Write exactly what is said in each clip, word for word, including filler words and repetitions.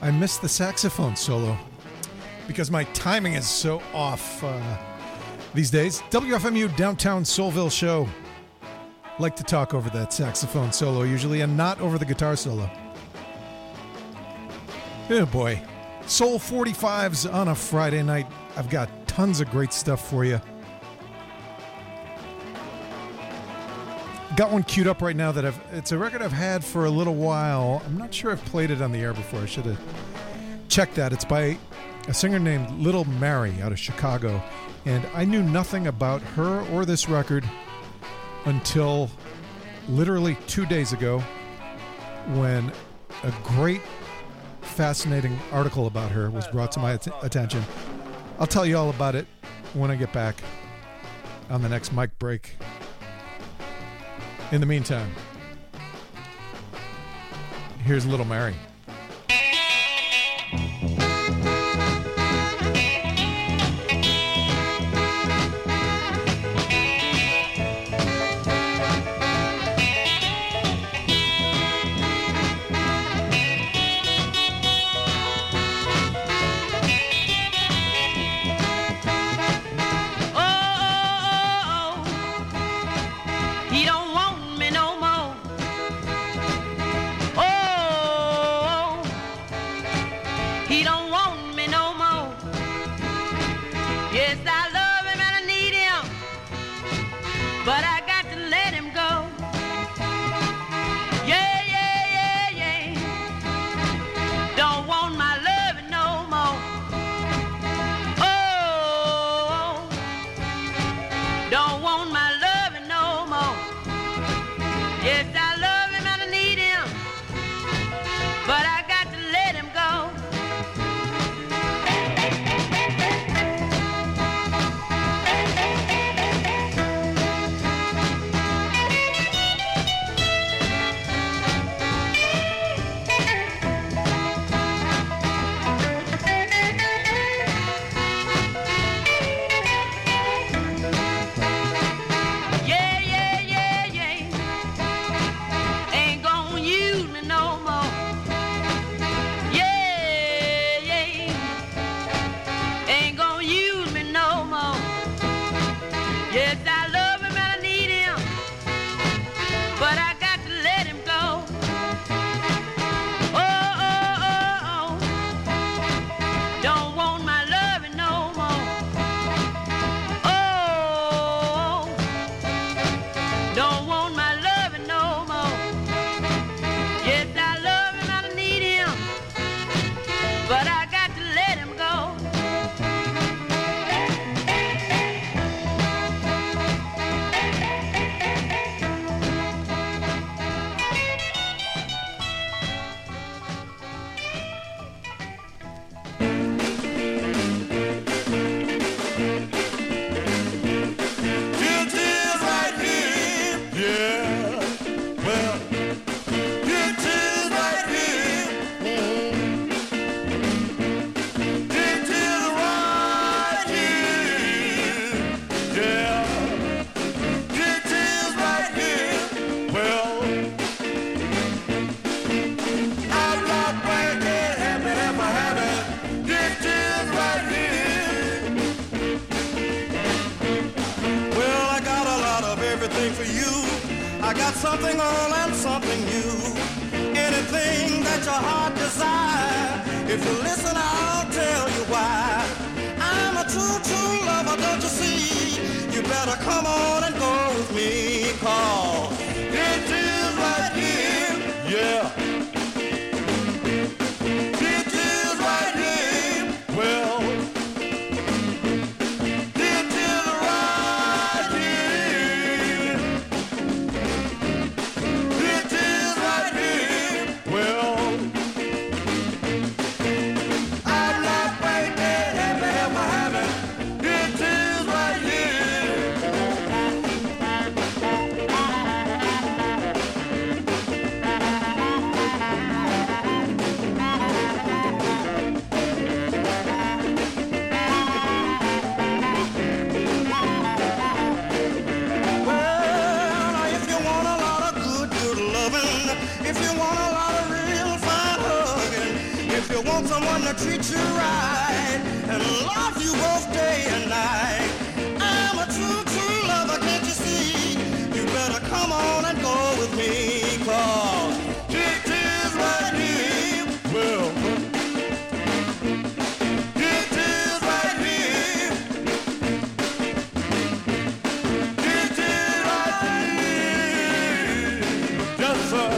I missed the saxophone solo because my timing is so off uh, these days. W F M U Downtown Soulville Show. Like to talk over that saxophone solo usually and not over the guitar solo. Oh boy. Soul forty-fives on a Friday night. I've got tons of great stuff for you. Got one queued up right now that I've, it's a record I've had for a little while. I'm not sure I've played it on the air before. I should have checked that. It's by a singer named Little Mary out of Chicago. And I knew nothing about her or this record until literally two days ago when a great, fascinating article about her was brought to my at- attention. I'll tell you all about it when I get back on the next mic break. In the meantime, here's Little Mary. It is right here. want someone to treat you right and love you both day and night. I'm a true, true lover, can't you see? You better come on and go with me, 'cause it is right here. Well, it is right here. It is right here. Yes, sir.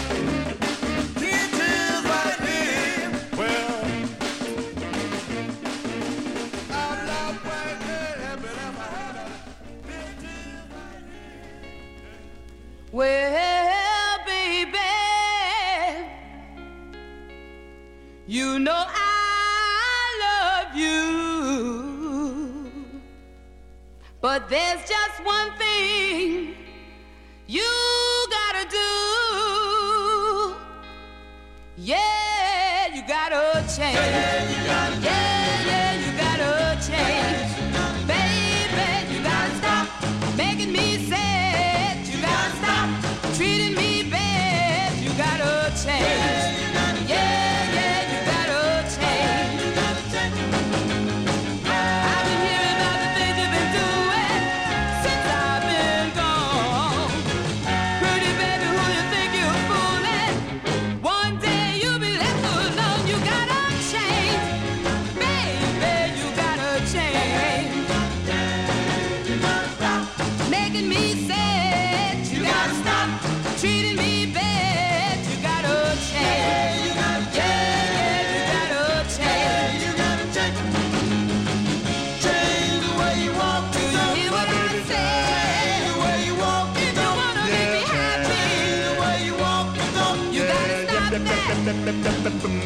It is right here. Well, our love right here, have it ever had a- It is right here. Well, baby, you know I love you, but there's just one thing you gotta do. Yeah, you gotta change. Yeah, yeah, you gotta change. Baby, you gotta stop making me sad. You gotta stop treating me bad. You gotta change. Yeah, yeah, you gotta change. I've been hearing about the things you've been doing since I've been gone. Pretty baby, who you think you're fooling? One day you'll be left alone. You gotta change. Baby, you gotta change. You gotta stop making me sad. You gotta stop treating me bad. You gotta change. Yeah, yeah, you gotta change. You gotta change. Change the way you walk. Do you hear what I say? The way you walk. If you wanna make me happy, The way you walk. you gotta stop that.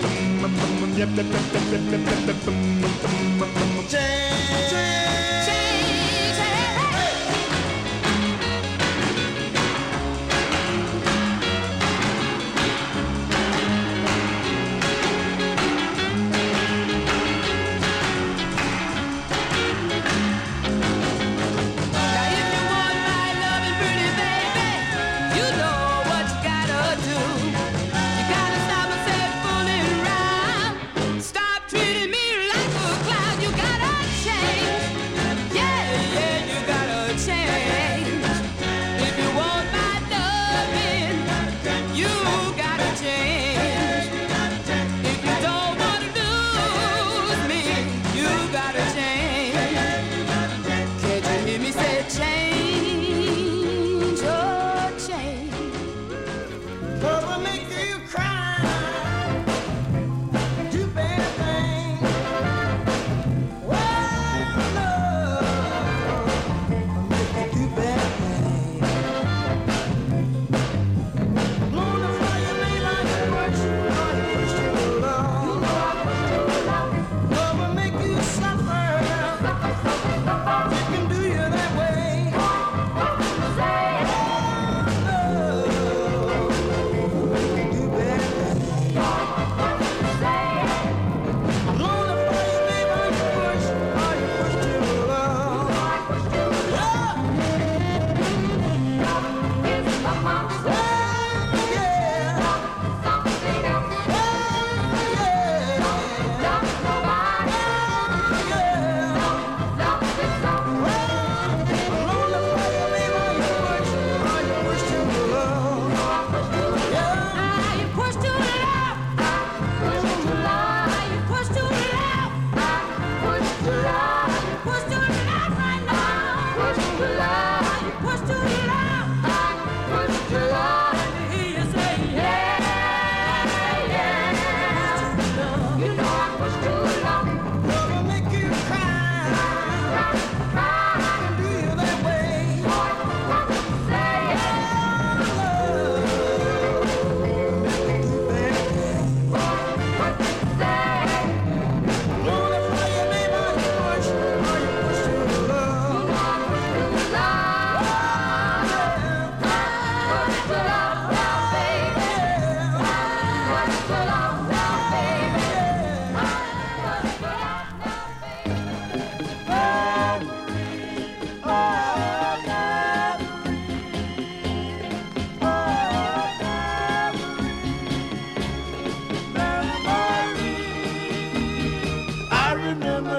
Change. Change. Hey, hey. Now if you want my loving, pretty baby, you know what you gotta do. You gotta stop myself fooling around. Stop treating me like a clown. You gotta change.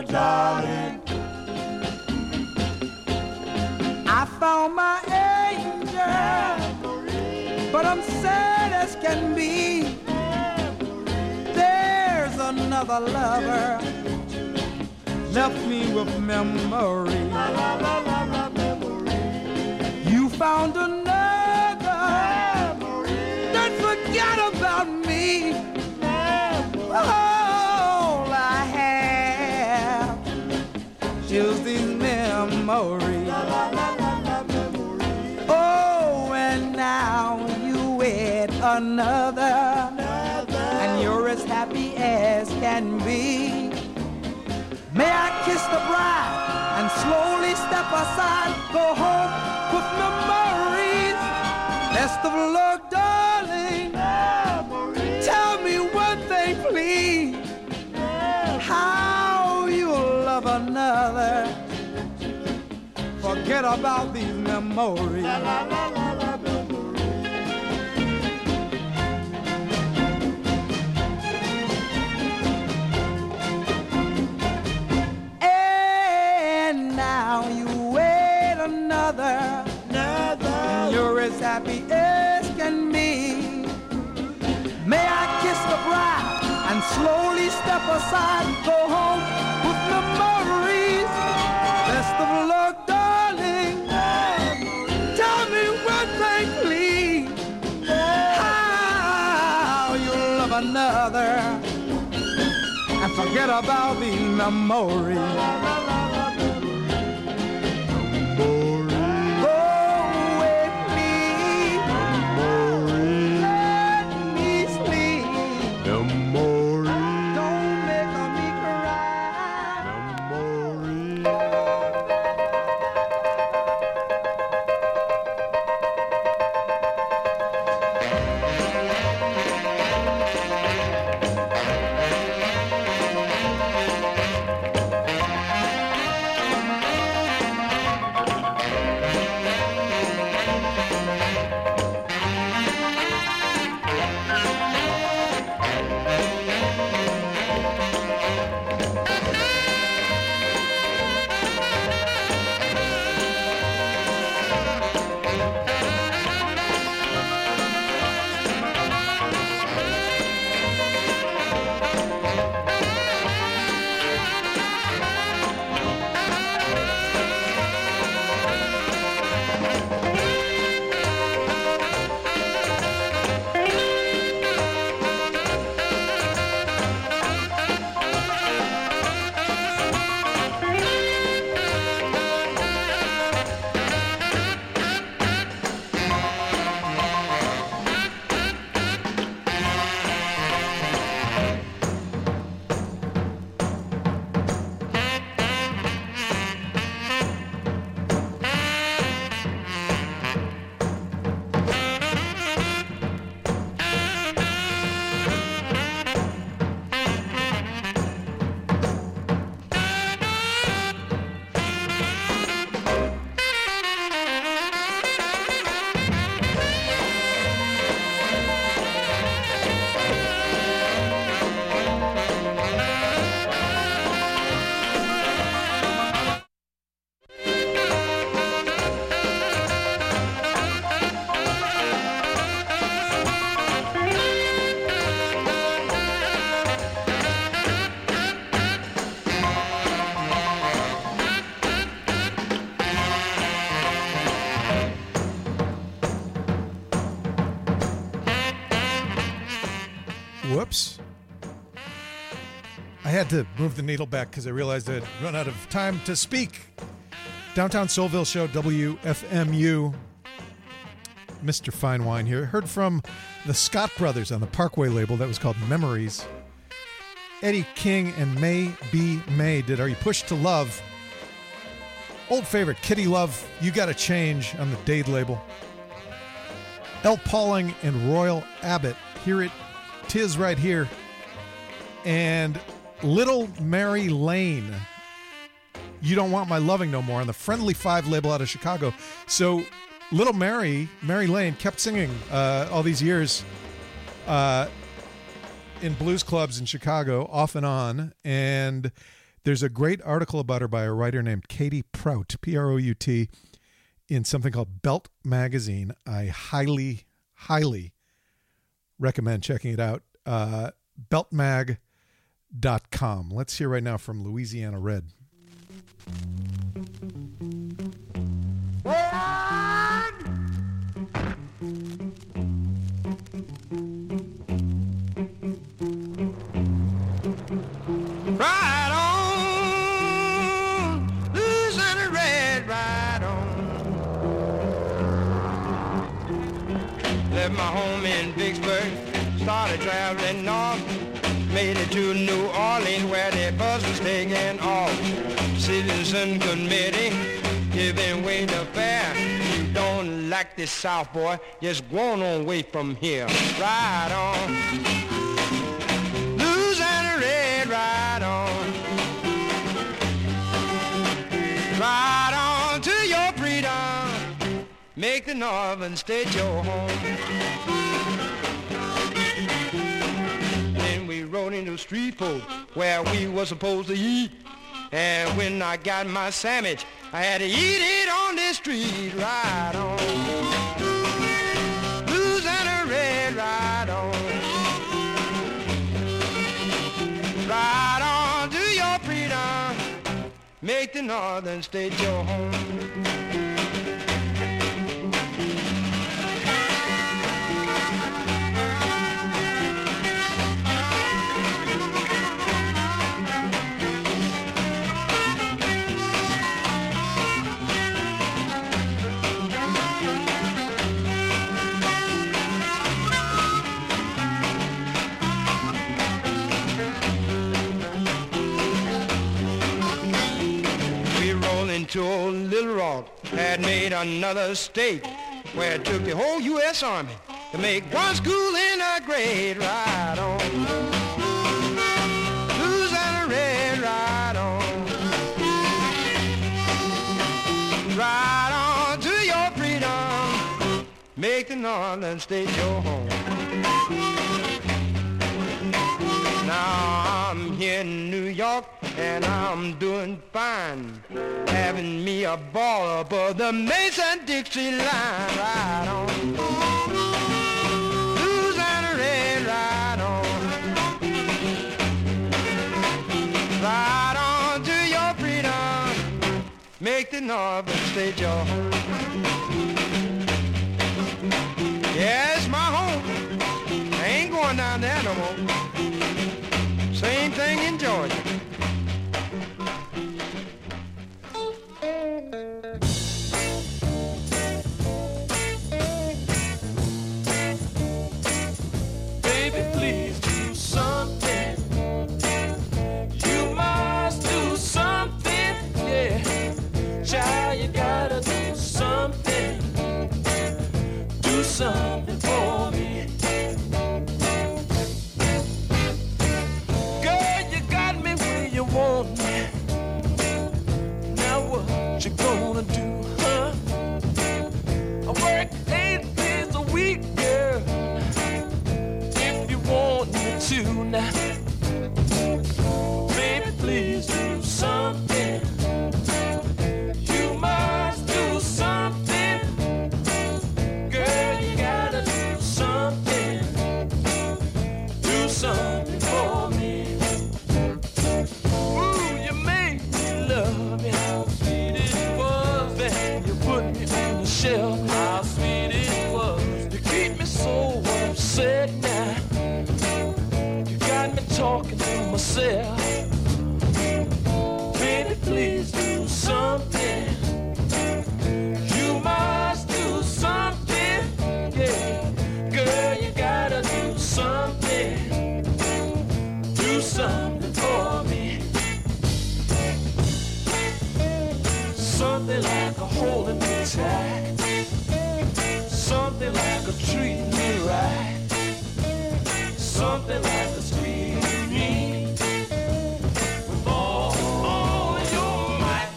darling. I found my angel, but I'm sad as can be. There's another lover left me with memory. You found another that forgot about me. All I have is these memories. Oh, and now you with another, and you're as happy as can be. May I kiss the bride and slowly step aside, go home with memories. Best of luck, darling. Tell me one thing, please. How you love another. Forget about these memories. And now you wait another, another. And you're as happy as can be. May I kiss the bride and slowly step aside, go home with memories. Best of luck, darling. Tell me one thing, please. How you love another and forget about these memories. Whoops. I had to move the needle back because I realized I'd run out of time to speak. Downtown Soulville Show, W F M U. Mister Fine Wine here. Heard from the Scott Brothers on the Parkway label that was called Memories. Eddie King and May B. May did Are You Pushed to Love? Old favorite, Kitty Love, You Gotta Change on the Dade label. El Pauling and Royal Abbott, Here It Tis Right Here. And Little Mary Lane, You Don't Want My Loving No More on the Friendly Five label out of Chicago. So Little Mary, Mary Lane, kept singing uh, all these years uh, in blues clubs in Chicago, off and on. And There's a great article about her by a writer named Katie Prout, P R O U T, in something called Belt Magazine. I highly, highly recommend checking it out. Uh, belt mag dot com. Let's hear right now from Louisiana Red. Ride on, Louisiana Red, ride on. Left my home in Vicksburg, started traveling north, made it to New Orleans where the bus was taking off. Citizen committee giving way to fare. You don't like this South, boy, just go on away from here. Ride on, Louisiana Red, ride on. Ride on to your freedom, make the northern state your home. Then we rode into Shreveport where we were supposed to eat. And when I got my sandwich, I had to eat it on the street. Ride on, Louisiana Red, ride on. Ride on to your freedom, make the northern state your home. To old Little Rock had made another state where it took the whole U S Army to make one school in a grade. Ride on, Louisiana Red, ride on. Ride on to your freedom, make the northern state your home. Now I'm here in New York and I'm doing fine, having me a ball above the Mason-Dixie line. Ride on, Louisiana Red, ride on. Ride on to your freedom, make the northern state your home. Yeah, it's my home, I ain't going down there no more. Same thing in Georgia. Baby, please do something. You must do something, yeah. Child, you gotta do something. Do something for me. Now what you gonna do, huh? I work eight days a week, girl, if you want me to now. Baby, please do something. You must do something. Girl, you gotta do something. Do something for me. How sweet it was. You keep me so upset now. You got me talking to myself. Baby, please do something. You must do something. Yeah, girl, you gotta do something. Do something for me. Something like a holding me tight. Something like a treat me right. Something like a squeeze me with all, all your might.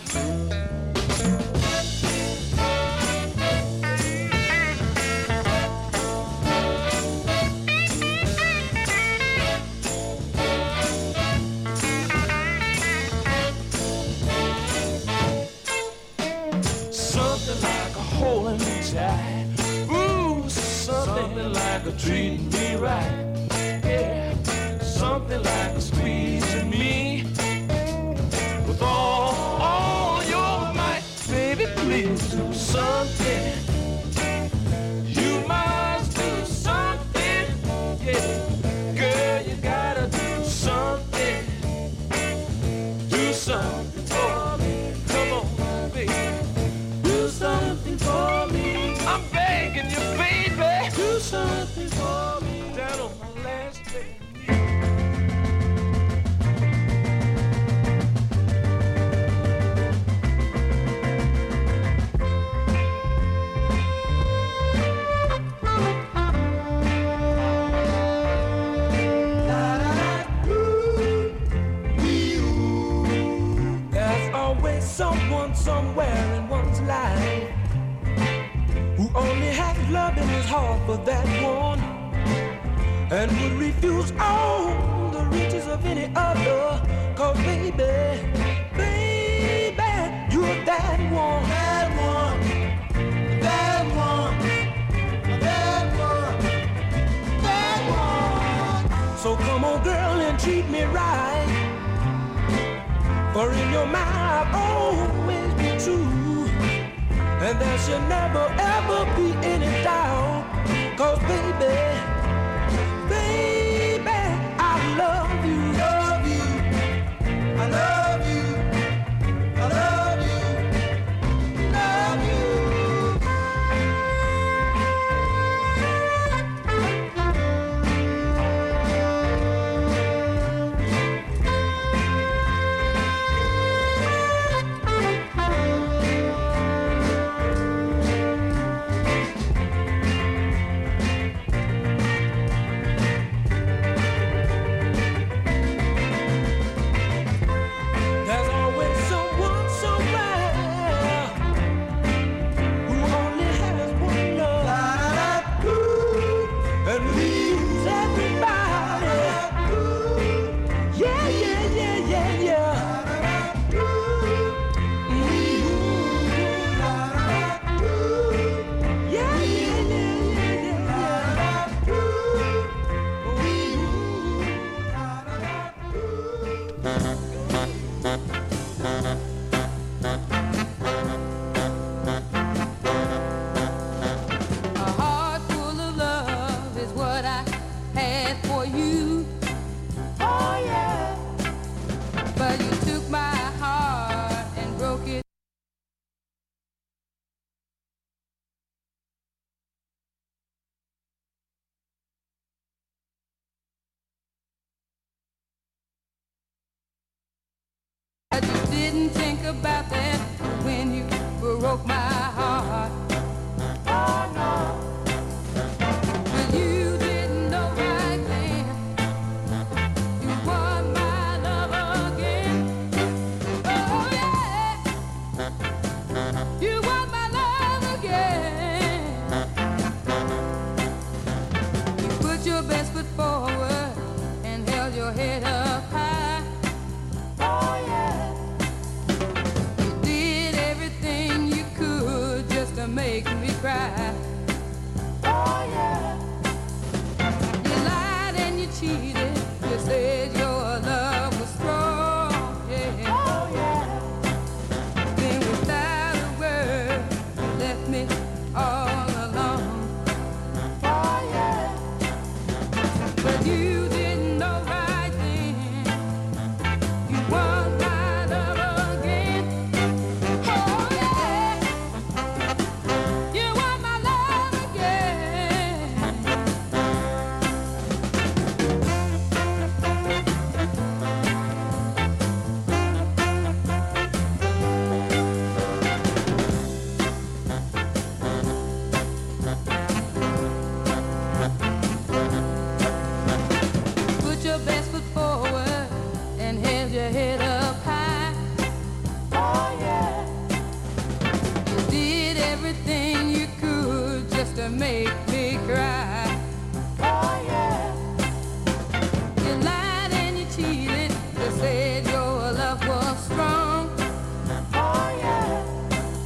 treating me right. Yeah, something like squeezing me with all, all your might. Baby, please do something. You must do something. Yeah, girl, you gotta do something. Do something for me. Come on, baby. Do something for me. I'm begging you, baby. Do something for me. Down on my last day. There's always someone somewhere in one's life who only has love in his heart for that one, and would refuse all the riches of any other. Cause baby, baby, you're that one, that one, that one, that one, that one. So come on, girl, and treat me right, for in your mind I'll always be true, and there should never ever be any doubt. Cause baby, baby, I love you, love you, I love you, I love you, love you. There's always someone somewhere who only has one love, and leaves everybody. Yeah, yeah, yeah, yeah, yeah. Mm. Yeah, yeah, yeah, yeah, yeah, yeah. A heart full of love is what I had for you. Oh yeah. But you took my heart and broke it. But you didn't think about that when you broke my heart. Oh no. But you didn't know right then. You want my love again. Oh yeah. You want my love again. You put your best foot forward and held your head up high. Oh yeah. You did everything you could just to make me cry. Oh yeah. You lied and you cheated. You said your love was strong. Yeah. Oh yeah. Then without a word, you left me all alone. Oh yeah. But you didn't know right then. You want my love again. Oh yeah. You want my love again. Put your best foot forward and held your head up high. Oh yeah. You did everything you could just to make me cry. Oh yeah. You lied and you cheated. You said your love was strong. Oh yeah.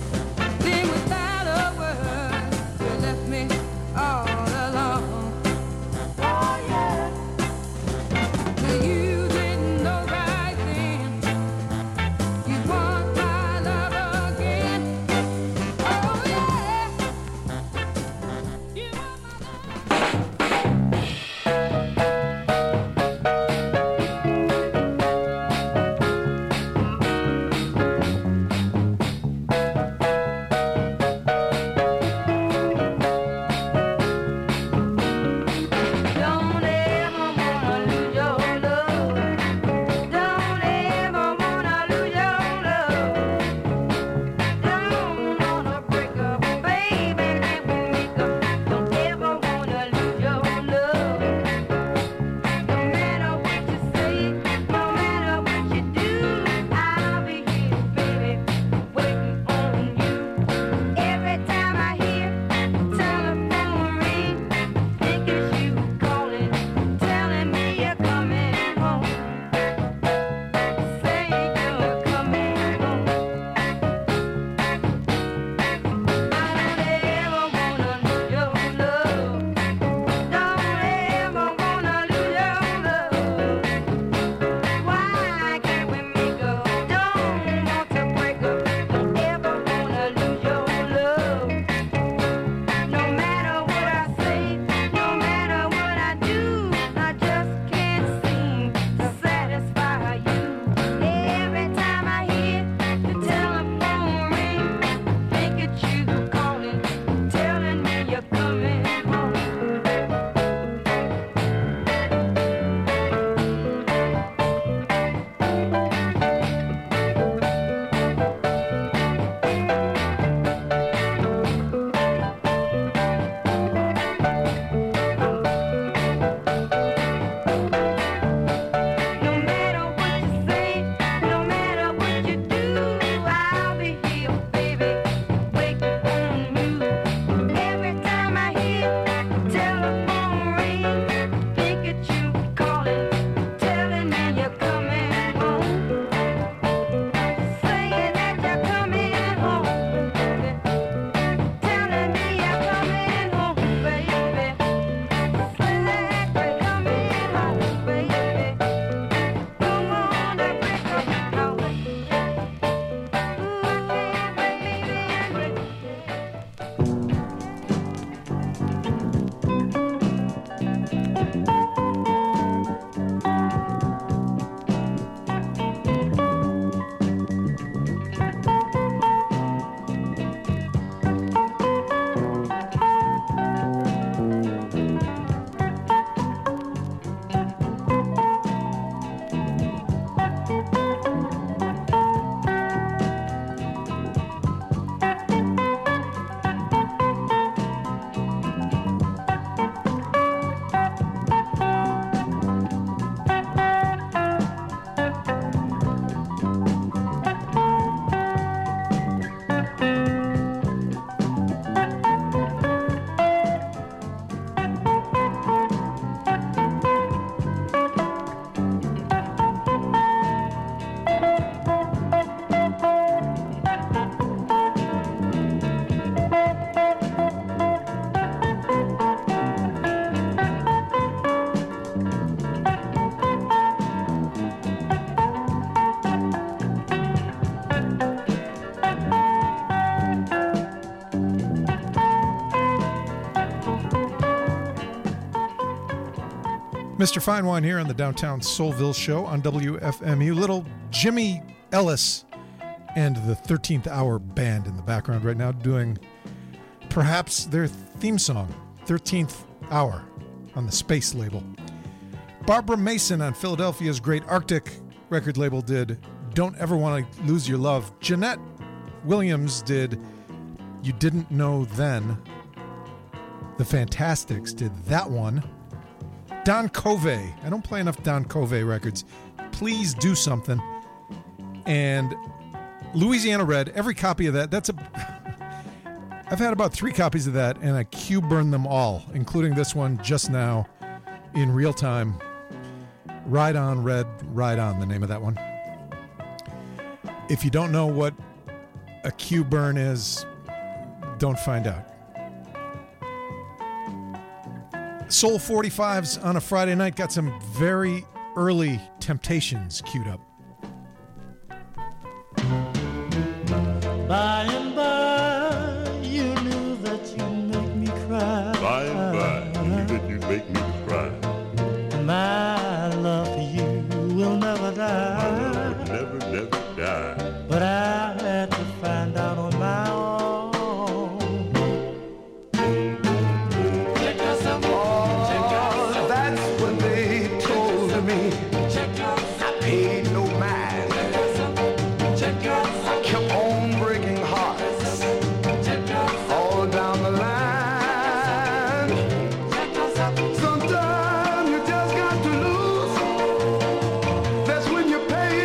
Then without a word, you left me all alone. Mister Fine Wine here on the Downtown Soulville Show on W F M U. Little Jimmy Ellis and the thirteenth Hour Band in the background right now doing perhaps their theme song, thirteenth Hour, on the Space label. Barbara Mason on Philadelphia's great Arctic record label did Don't Ever Want to Lose Your Love. Jeanette Williams did You Didn't Know Then. The Fantastics did that one. Don Covey. I don't play enough Don Covey records. Please Do Something. And Louisiana Red, every copy of that. That's a... I've had about three copies of that, and I Q burned them all, including this one just now in real time. Ride On, Red, Ride On, the name of that one. If you don't know what a Q burn is, don't find out. Soul forty-fives on a Friday night got some very early Temptations queued up. By and by, you knew that you'd make me cry. By and by, you knew that you'd make me cry. My love for you will never die. My love would never, never die. But I had to find out on my own. Check out some more. Check out some. That's what they told me. Check out some. I paid no mind. Check out some. Check out some. I kept on breaking hearts. Check out some. All down the line. Check out some. Sometimes you just got to lose. That's when you pay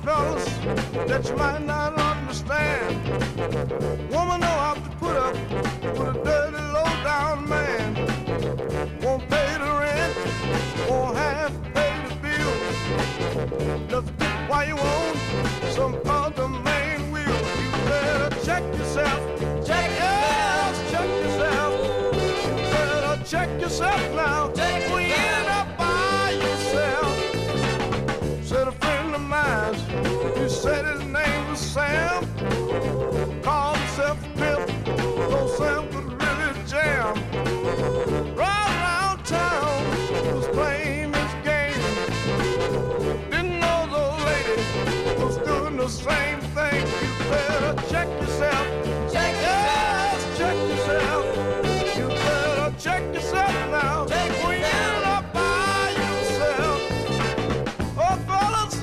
fellas, that you might not understand. Woman know how to put up with a dirty, low-down man. Won't pay the rent, won't have to pay the bills. Just get why you want some other man will. You better check yourself. Check yourself. Check yourself. You better check yourself now. Check yourself. We end up by yourself. Said a friend of mine, he said his name was Sam. Called himself a pimp, though Sam could really jam. Right around town, was playing his game. Didn't know the lady was doing the same thing. You better check yourself. Check yourself. Check yourself. You better check yourself now. Check yourself. We end up by yourself. Oh, fellas,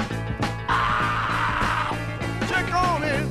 ah, check on it.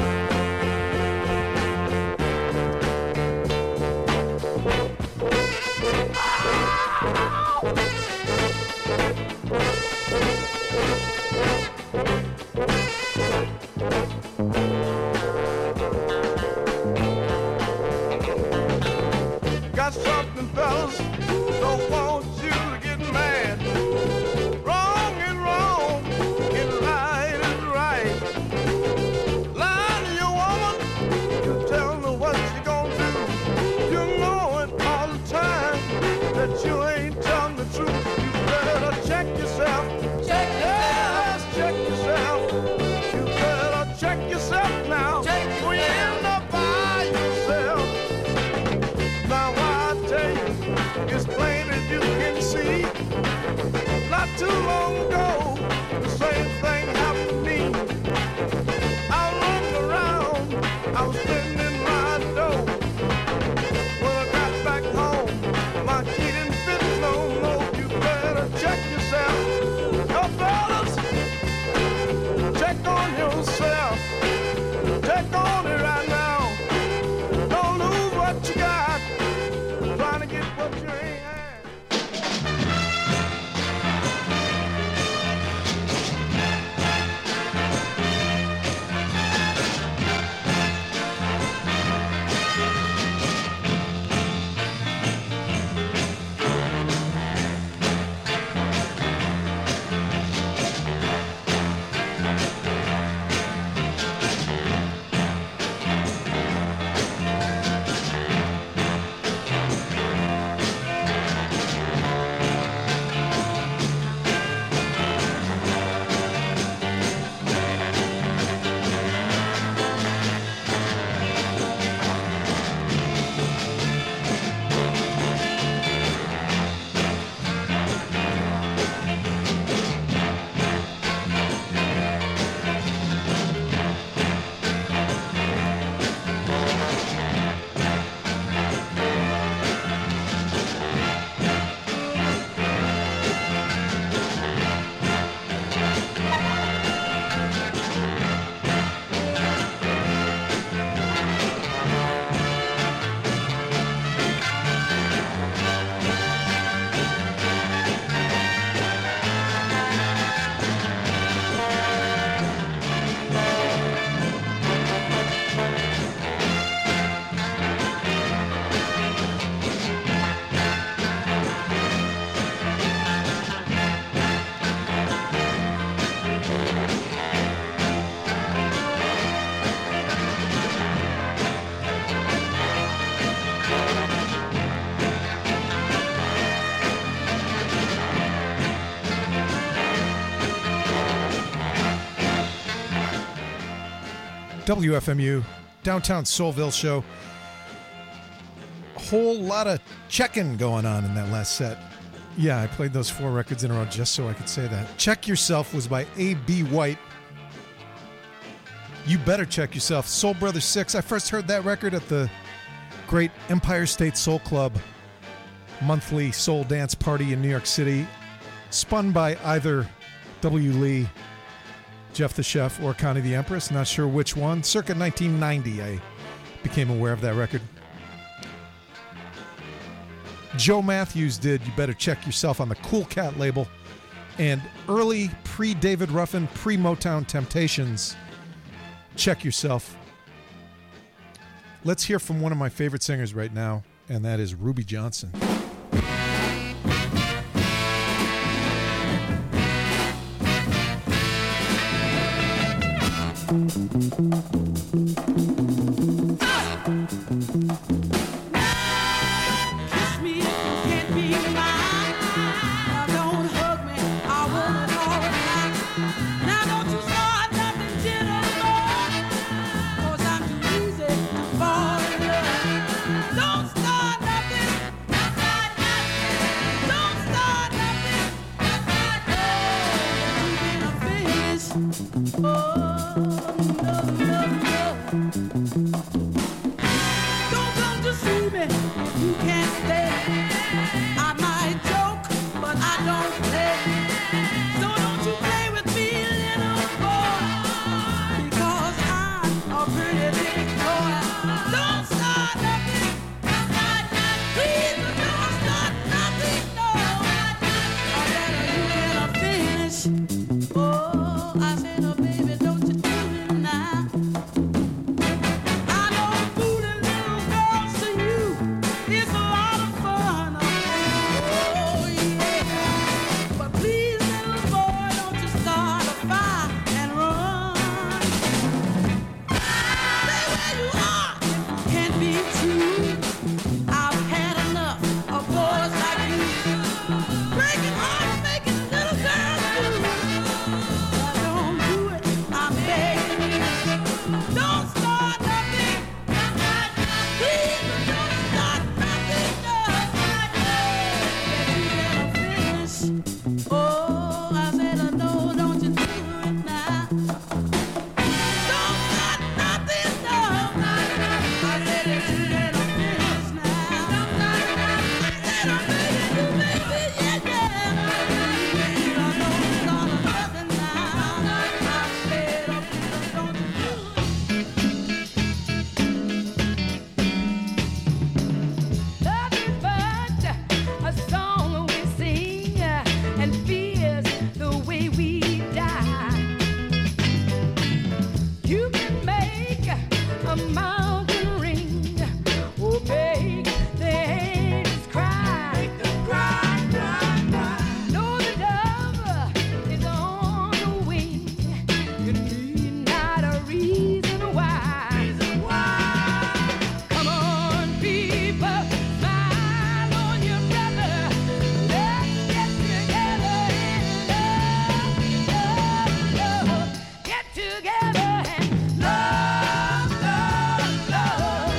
Got something, fellas, don't want you to get mad. Wrong is wrong, and right is right. Lying to your woman, you tell her what you gonna do. You know it all the time that you ain't telling the truth. You better check yourself. Check yes, check yourself. You better check yourself now. Check we end up by yourself. Now I tell you, it's plain as you can see. Not too long ago, the same thing happened to me. I roamed around, I was spending my dough. When I got back home, my key didn't fit no more. You better check yourself. Yo, fellas, check on yourself. Check on it right now. Don't lose what you got. Trying to get what you ain't had. W F M U, Downtown Soulville show. A whole lot of checking going on in that last set. Yeah, I played those four records in a row just so I could say that. Check Yourself was by A B White. You Better Check Yourself, Soul Brothers six. I first heard that record at the great Empire State Soul Club monthly soul dance party in New York City, spun by either W. Lee, Jeff the Chef, or Connie the Empress. Not sure which one. Circa nineteen ninety, I became aware of that record. Joe Matthews did You Better Check Yourself on the Cool Cat label. and early pre-David Ruffin, pre-Motown Temptations. Check yourself. Let's hear from one of my favorite singers right now, and that is Ruby Johnson. Kiss me if you can't be mine. Now don't hug me, I want it all tonight. Now don't you start nothing gentle, boy, 'cause I'm too easy to fall in love. Don't start nothing, don't start nothing, don't start nothing, don't start nothing. Oh, you've been a finish. Oh, no, no, no. Don't come to see me if you can't stay. I might joke, but I don't play. So don't you play with me, little boy, because I'm a pretty big toy. Don't start nothing, don't start nothing, please don't start nothing, no. I better you get a finish. Oh, I said, oh baby, don't you do it now. I know fooling little girls to you is a lot of fun. Oh yeah, but please, little boy, don't you start a fire and run. Stay where you are if you can't be true. I've had enough of boys like you, breaking hearts, making little girls blue. But don't do it, I'm begging you. Don't start nothing, don't start nothing, please don't start nothing, no. Get you finish. Oh, I said, oh, no, don't you do it now. Don't start nothing, no. I said, if you get a finish now. I said, oh, baby, you baby, yeah, yeah. Don't start nothing now. I said, oh, please don't you do it. Love is but a song we sing, and fear's the way we die. You can make a mountain ring, or make the angels cry. Make them cry, cry, cry. Know the dove is on the wing. You need not a reason why. Reason why. Come on, people, smile on your brother. Let's get together and love, love, love. Get together and love, love, love.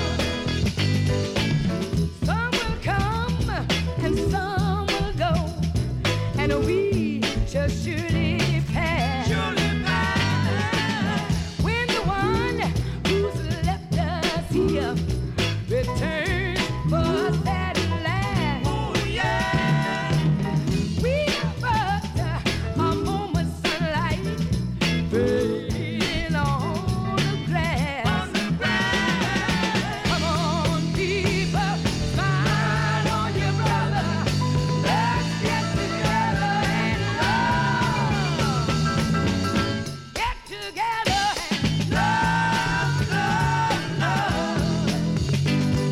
Some will come and some will go, and we shall surely pass. Surely pass. When the one who's left us here returns for us at last. Oh yeah. We are but a moment's sunlight fading on the grass. On the grass. Come on, people, smile on your brother. Let's get together and love. Get together and love, love, love.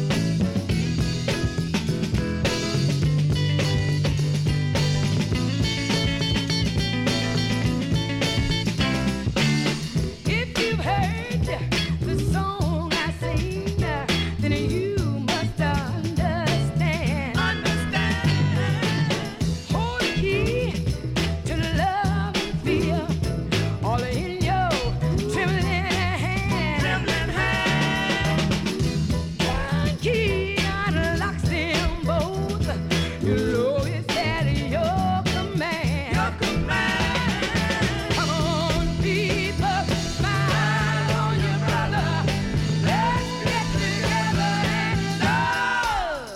If you've heard the song I sing, then you must understand. Understand. Hold the key to love and fear, all in your trembling hand. Trembling hand. One key unlocks them both. You know it's at your command. Your command. Come on, people, smile on your brother. Let's get together and love,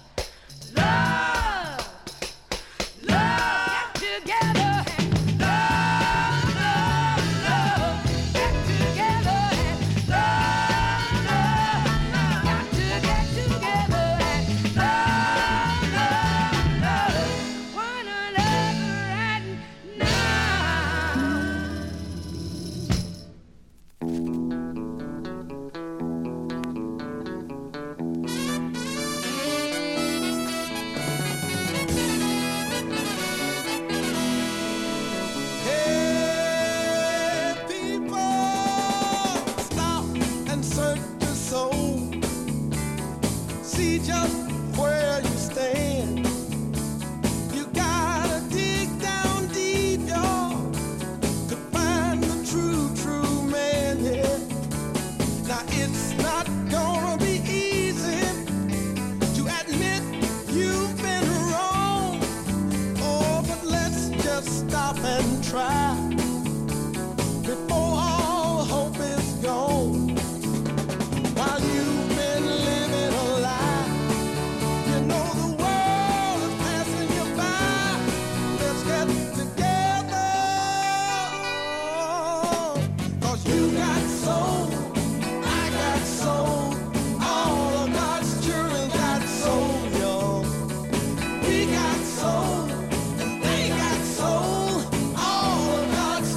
love, love. Get together and love, love, love. Get together and love, love, love. Got to get together and love, love, love. One another and stop and try before all hope is gone. While you've been living a lie, you know the world is passing you by. Let's get together, 'cause you got soul, I got soul, all of God's children got soul, y'all. We got soul, and they got soul, all of God's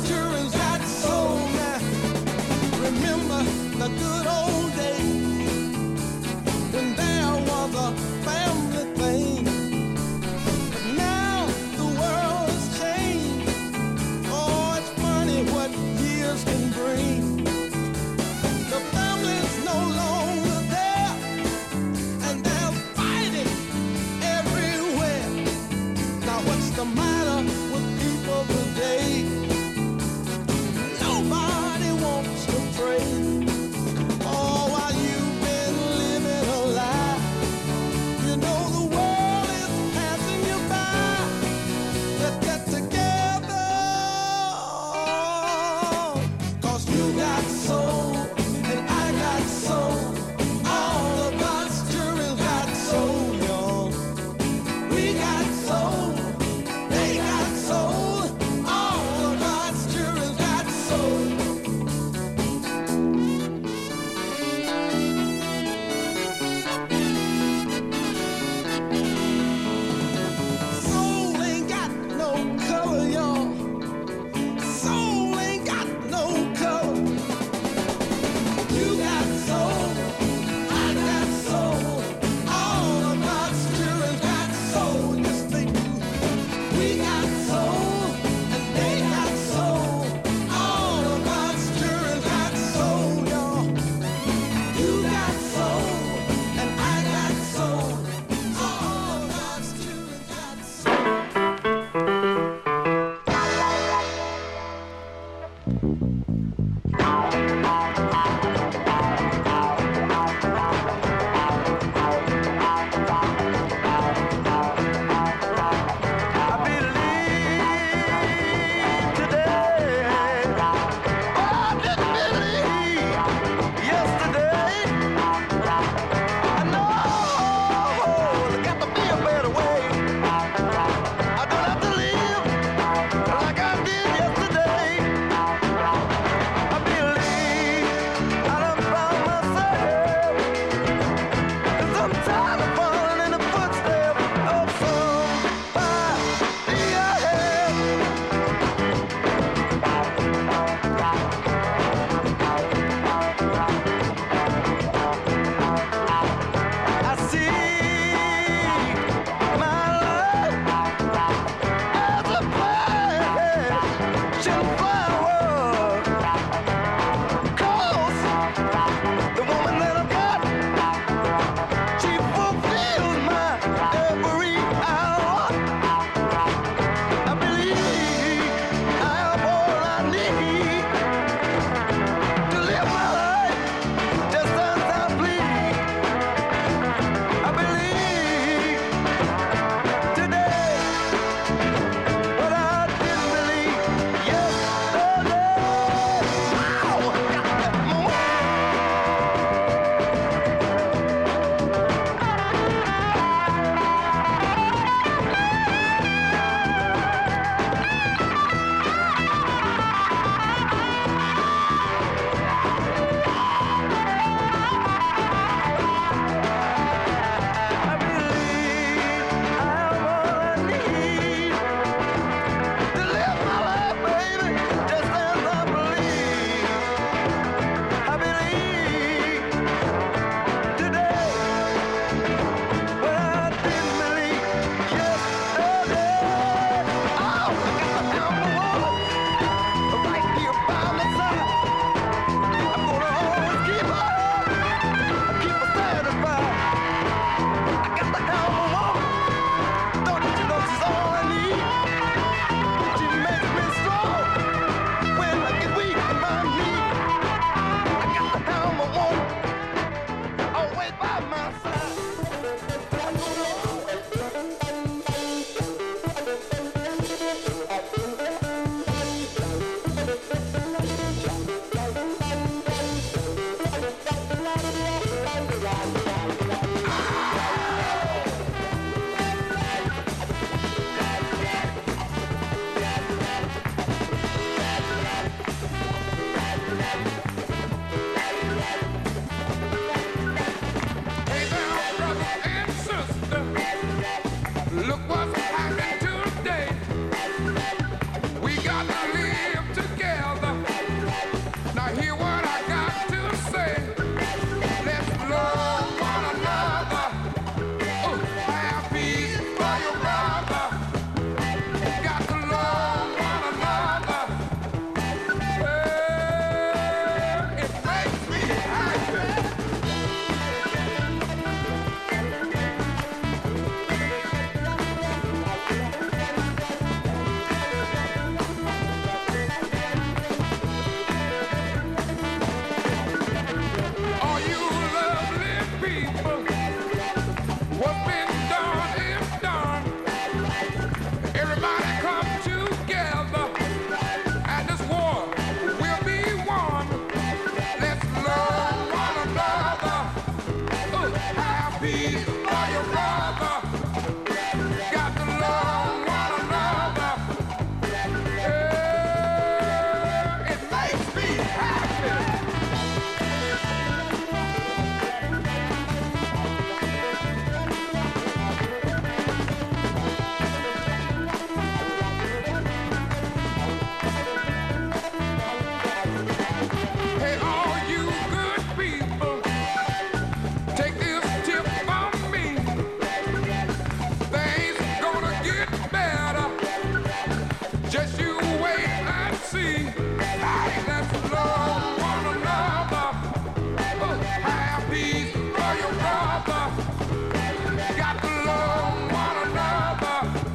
Just you wait and see. Let's love one another. Oh, have peace for your brother. Got to love one another.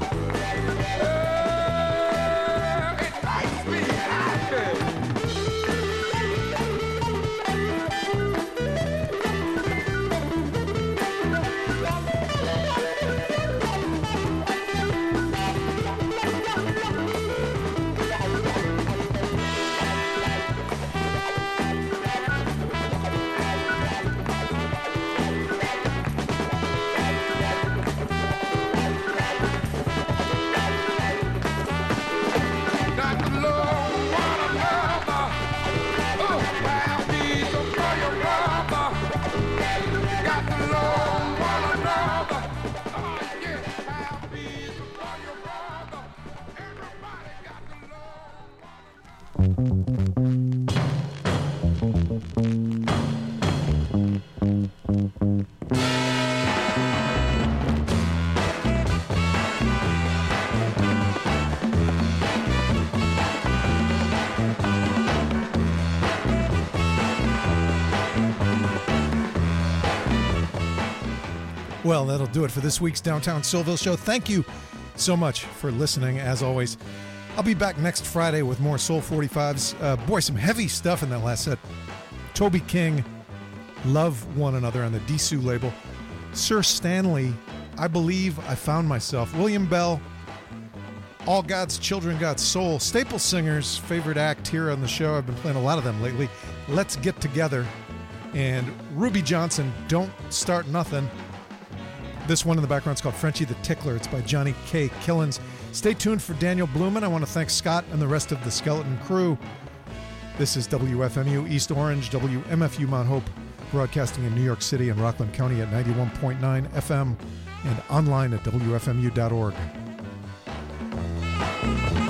Oh, it makes me happy. Got to love one another. Oh, have peace for your brother. Got to love one another. Oh, yeah, have peace for your brother. Everybody got to love one another. Well, that'll do it for this week's Downtown Soulville show. Thank you so much for listening, as always. I'll be back next Friday with more Soul forty-fives. Uh, boy, some heavy stuff in that last set. Toby King, Love One Another on the D-Sue label. Sir Stanley, I Believe I Found Myself. William Bell, All God's Children Got Soul. Staple Singers, favorite act here on the show. I've been playing a lot of them lately. Let's Get Together. And Ruby Johnson, Don't Start Nothing. This one in the background is called Frenchie the Tickler. It's by Johnny K. Killens. Stay tuned for Daniel Blumen. I want to thank Scott and the rest of the Skeleton crew. This is W F M U East Orange, W M F U Mount Hope, broadcasting in New York City and Rockland County at ninety-one point nine F M and online at W F M U dot org.